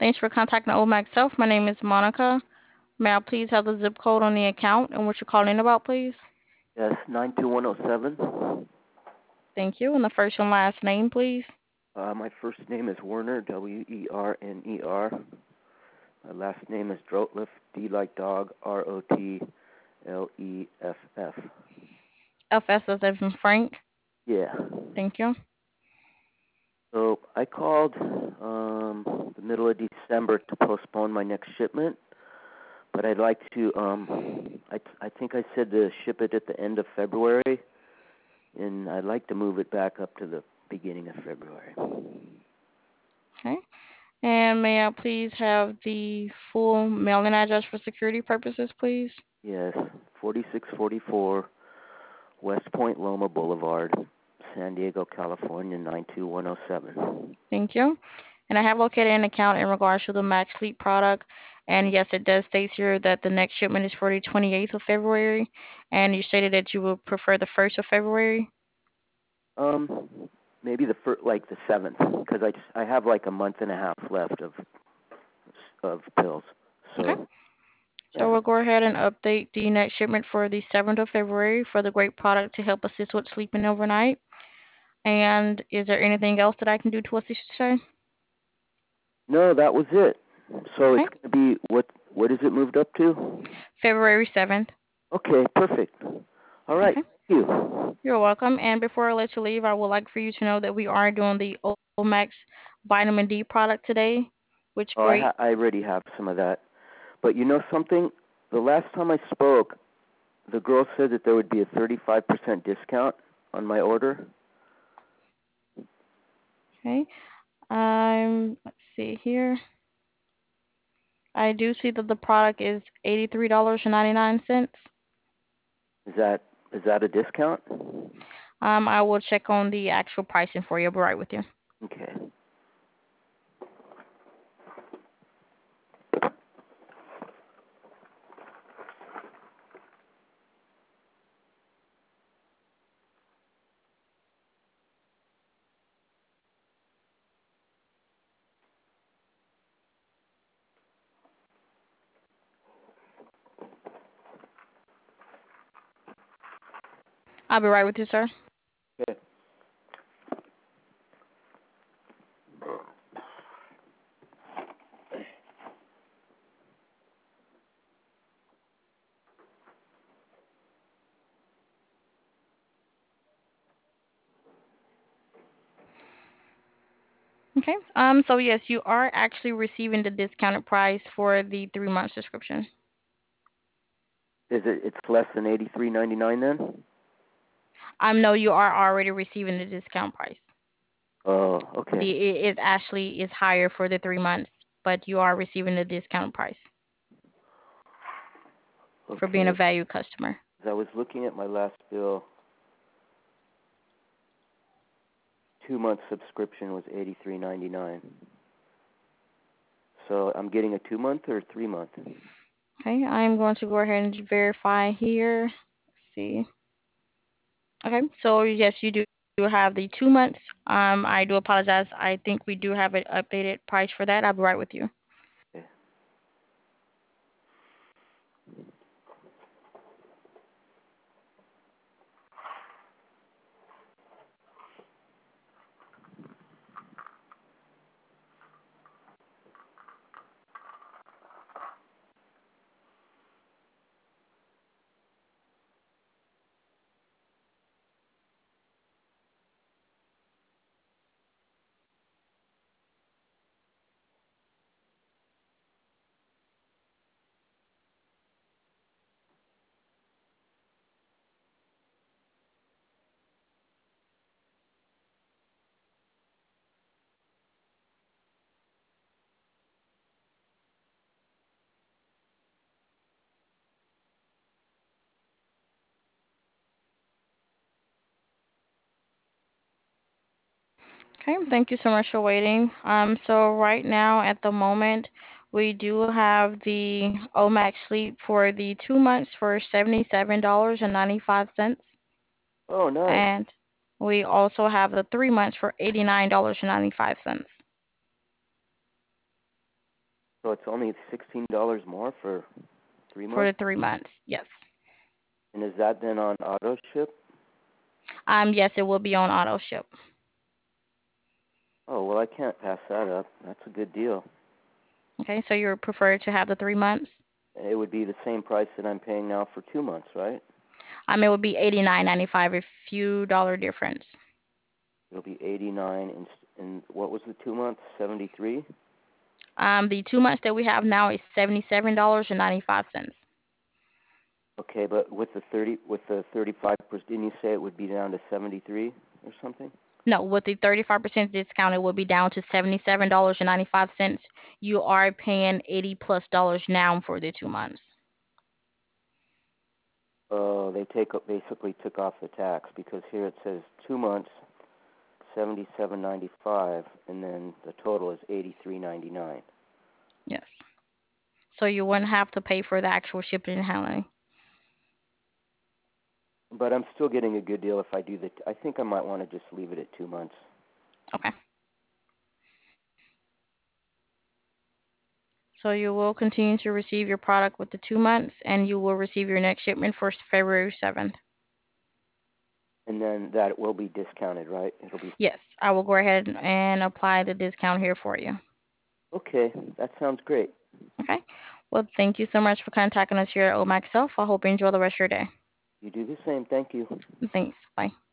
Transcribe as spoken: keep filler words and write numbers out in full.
Thanks for contacting Omax Self. My name is Monica. May I please have the zip code on the account and what you're calling about, please? Yes, nine two one zero seven. Thank you. And the first and last name, please. Uh, my first name is Werner, W E R N E R. My last name is Drotleff, D like dog, R O T L E F F. F S as in Frank. Yeah. Thank you. So I called um, the middle of December to postpone my next shipment, but I'd like to. Um, I I think I said to ship it at the end of February, and I'd like to move it back up to the beginning of February. Okay. And may I please have the full mailing address for security purposes, please? Yes, forty-six forty-four West Point Loma Boulevard, San Diego, California, nine two one zero seven. Thank you. And I have located an account in regards to the Max Sleep product. And yes, it does state here that the next shipment is for the twenty-eighth of February. And you stated that you would prefer the first of February. Um, maybe the first, like the seventh, because I just, I have like a month and a half left of of pills. Okay. So So yeah. we'll go ahead and update the next shipment for the seventh of February for the great product to help assist with sleeping overnight. And is there anything else that I can do to assist you today? No, that was it. So it's Okay. going to be what? What is it moved up to? February seventh. Okay, perfect. All right. Okay. Thank you. You're welcome. And before I let you leave, I would like for you to know that we are doing the Omax Vitamin D product today, which Oh, I great. ha- I already have some of that. But you know something? The last time I spoke, the girl said that there would be a thirty-five percent discount on my order. Okay. Um, let's see here. I do see that the product is eighty-three dollars and ninety-nine cents. Is that is that a discount? Um, I will check on the actual pricing for you. I'll be right with you. Okay. I'll be right with you, sir. Okay. Okay. Um, so yes, you are actually receiving the discounted price for the three month subscription. Is it? It's less than eighty-three ninety-nine then? Um, no, you are already receiving the discount price. Oh, okay. The it, it actually is higher for the three months, but you are receiving the discount price for being a Okay. value customer. As I was looking at my last bill, two month subscription was eighty-three ninety-nine. So I'm getting a two month or three month? Okay, I'm going to go ahead and verify here. Let's see. Okay, so yes, you do have the two months. Um, I do apologize. I think we do have an updated price for that. I'll be right with you. Okay. Okay, thank you so much for waiting. Um, so right now at the moment, we do have the Omax Sleep for the two months for seventy-seven dollars and ninety-five cents, Oh, nice. and we also have the three months for eighty-nine dollars and ninety-five cents. So it's only sixteen dollars more for three for the months? three months. Yes. And is that then on auto ship? Um, yes, it will be on auto ship. Oh, well, I can't pass that up. That's a good deal. Okay, so you prefer to have the three months? It would be the same price that I'm paying now for two months, right? Um, it would be eighty-nine ninety-five, a few dollar difference. It'll be eighty-nine, and, and what was the two months? seventy-three? Um, the two months that we have now is seventy-seven dollars and ninety-five cents. Okay, but with the thirty, with the thirty-five percent, didn't you say it would be down to seventy-three or something? No, with the thirty-five percent discount, it will be down to seventy-seven dollars and ninety-five cents. You are paying eighty plus dollars now for the two months. Oh, they take basically took off the tax because here it says two months, seventy-seven ninety-five, and then the total is eighty-three ninety-nine. Yes. So you wouldn't have to pay for the actual shipping and handling. But I'm still getting a good deal if I do the. I think I might want to just leave it at two months. Okay. So you will continue to receive your product with the two months, and you will receive your next shipment for February seventh. And then that will be discounted, right? It'll be Yes, I will go ahead and apply the discount here for you. okay. That sounds great. Okay. Well, thank you so much for contacting us here at Omax Self. I hope you enjoy the rest of your day. You do the same. Thank you. Thanks. Bye.